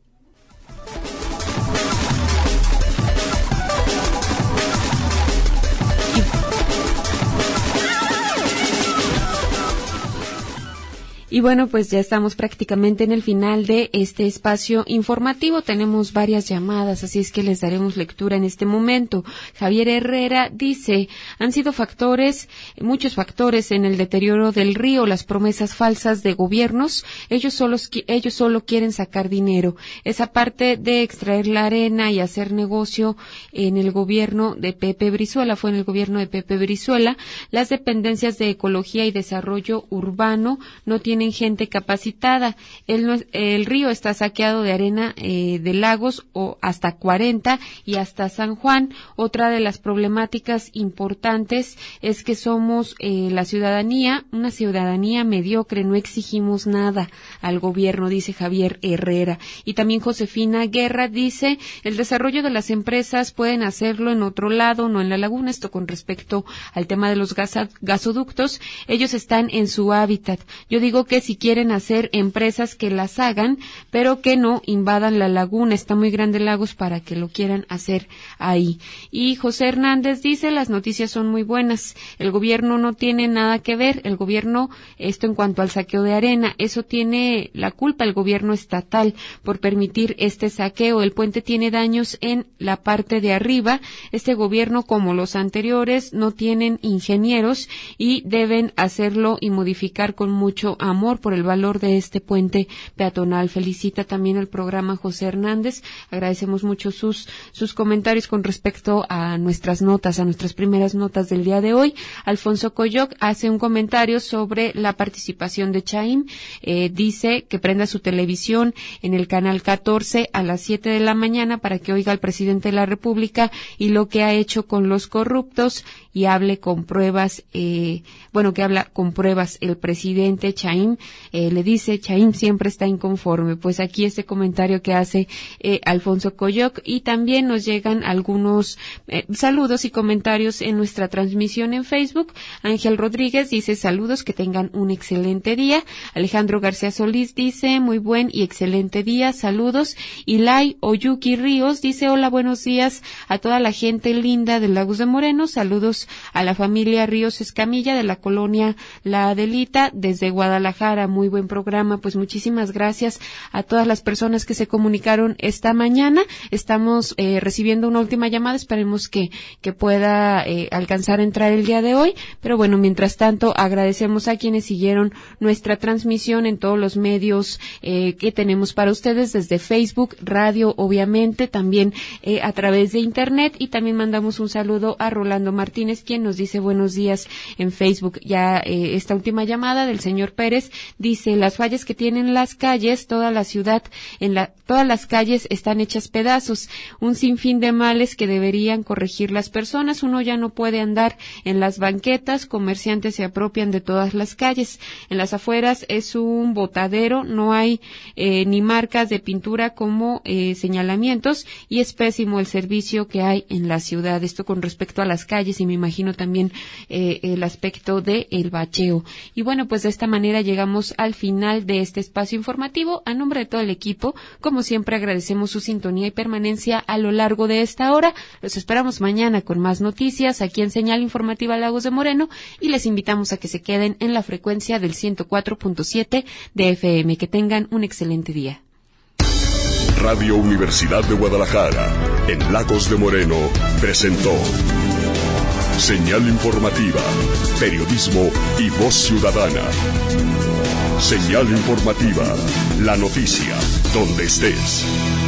Y bueno, pues ya estamos prácticamente en el final de este espacio informativo. Tenemos varias llamadas, así es que les daremos lectura en este momento. Javier Herrera dice, han sido factores, muchos factores en el deterioro del río, las promesas falsas de gobiernos. Ellos solo, ellos solo quieren sacar dinero. Esa parte de extraer la arena y hacer negocio en el gobierno de Pepe Brizuela, fue en el gobierno de Pepe Brizuela. Las dependencias de ecología y desarrollo urbano no tienen gente capacitada. El, el río está saqueado de arena eh, de lagos o hasta cuarenta y hasta San Juan. Otra de las problemáticas importantes es que somos eh, la ciudadanía, una ciudadanía mediocre, no exigimos nada al gobierno, dice Javier Herrera. Y también Josefina Guerra dice, el desarrollo de las empresas pueden hacerlo en otro lado, no en la laguna. Esto con respecto al tema de los gasa, gasoductos, ellos están en su hábitat. Yo digo que si quieren hacer empresas que las hagan, pero que no invadan la laguna, está muy grande Lagos para que lo quieran hacer ahí. Y José Hernández dice, las noticias son muy buenas, el gobierno no tiene nada que ver, el gobierno, esto en cuanto al saqueo de arena, eso tiene la culpa el gobierno estatal por permitir este saqueo, el puente tiene daños en la parte de arriba, este gobierno como los anteriores no tienen ingenieros y deben hacerlo y modificar con mucho amor por el valor de este puente peatonal. Felicita también el programa José Hernández. Agradecemos mucho sus sus comentarios con respecto a nuestras notas, a nuestras primeras notas del día de hoy. Alfonso Coyoc hace un comentario sobre la participación de Chaim. Eh, dice que prenda su televisión en el canal catorce a las siete de la mañana para que oiga al presidente de la República y lo que ha hecho con los corruptos y hable con pruebas, eh, bueno, que habla con pruebas el presidente Chaim. Eh, le dice, Chaim siempre está inconforme. Pues aquí este comentario que hace eh, Alfonso Coyoc, y también nos llegan algunos eh, saludos y comentarios en nuestra transmisión en Facebook. Ángel Rodríguez dice, saludos, que tengan un excelente día. Alejandro García Solís dice, muy buen y excelente día, saludos. Ilay Oyuki Ríos dice, hola, buenos días a toda la gente linda de Lagos de Moreno, saludos a la familia Ríos Escamilla de la colonia La Adelita desde Guadalajara, Guadalajara. Muy buen programa, pues muchísimas gracias a todas las personas que se comunicaron esta mañana. Estamos eh, recibiendo una última llamada, esperemos que, que pueda eh, alcanzar a entrar el día de hoy, pero bueno, mientras tanto agradecemos a quienes siguieron nuestra transmisión en todos los medios eh, que tenemos para ustedes, desde Facebook, radio, obviamente, también eh, a través de internet, y también mandamos un saludo a Rolando Martínez, quien nos dice buenos días en Facebook. Ya eh, esta última llamada del señor Pérez dice: las fallas que tienen las calles, toda la ciudad, en la, todas las calles están hechas pedazos, un sinfín de males que deberían corregir las personas. Uno ya no puede andar en las banquetas, comerciantes se apropian de todas las calles, en las afueras es un botadero, no hay eh, ni marcas de pintura como eh, señalamientos, y es pésimo el servicio que hay en la ciudad. Esto con respecto a las calles, y me imagino también eh, el aspecto de el bacheo. Y bueno, pues de esta manera llegamos al final de este espacio informativo. A nombre de todo el equipo, como siempre, agradecemos su sintonía y permanencia a lo largo de esta hora. Los esperamos mañana con más noticias aquí en Señal Informativa Lagos de Moreno, y les invitamos a que se queden en la frecuencia del ciento cuatro punto siete de F M. Que tengan un excelente día. Radio Universidad de Guadalajara, en Lagos de Moreno, presentó Señal Informativa, periodismo y voz ciudadana. Señal Informativa, la noticia, donde estés.